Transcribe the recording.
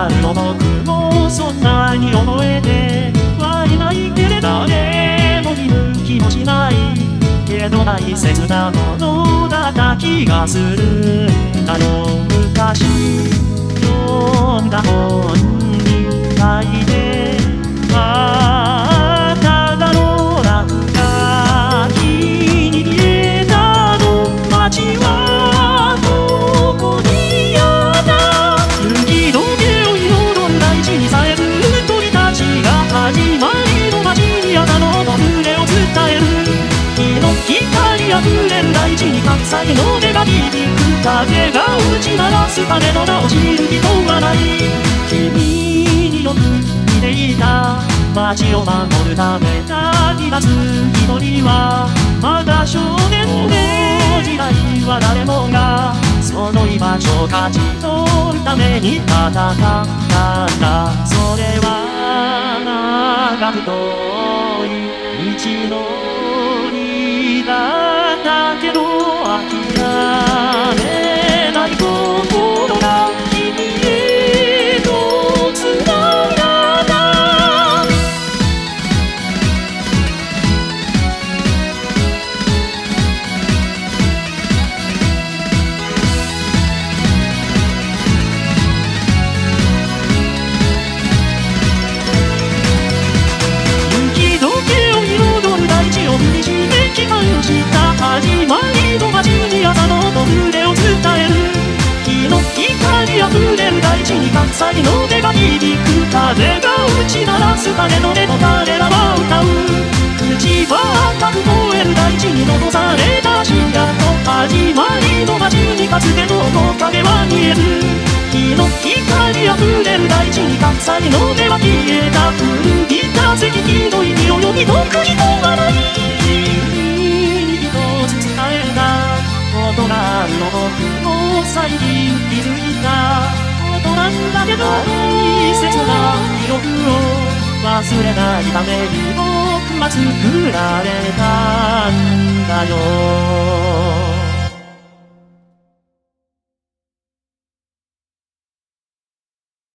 なるの僕もそんなに覚えてはいないけれど誰も見向きもしないけど大切なものだった気がするだろう昔読んだ本に書いてあっただろうなんか気に入れたの街はどこにあった雪解けを彩る大地にさえず鳥たちが始まりの街にあったのと胸を伝える日の光あふれる大地に喝采の音が響く風が打ち鳴らす鐘の名を知る人はない君によく似ていた街を守るため旅立つ一人はまだ少年で時代は誰もがその居場所を勝ち取るために戦ったんだそれは長く遠い道のりだったけど諦めない心が君へとつながった雪解けを彩る大地を踏みしめ期間した始まりの街に朝のと腕を伝える日の光あふれる大地に喝采の音が響く風が打ち鳴らす鐘の音と彼らは歌う口は赤く燃える大地に残された深夜と始まりの街にかつての面影は見える日の光あふれる大地に喝采の音は消えた古びた石碑の意味を読み解く人はないことがあるの僕も最近気づいたことなんだけど大切な記憶を忘れないために僕は作られたんだよ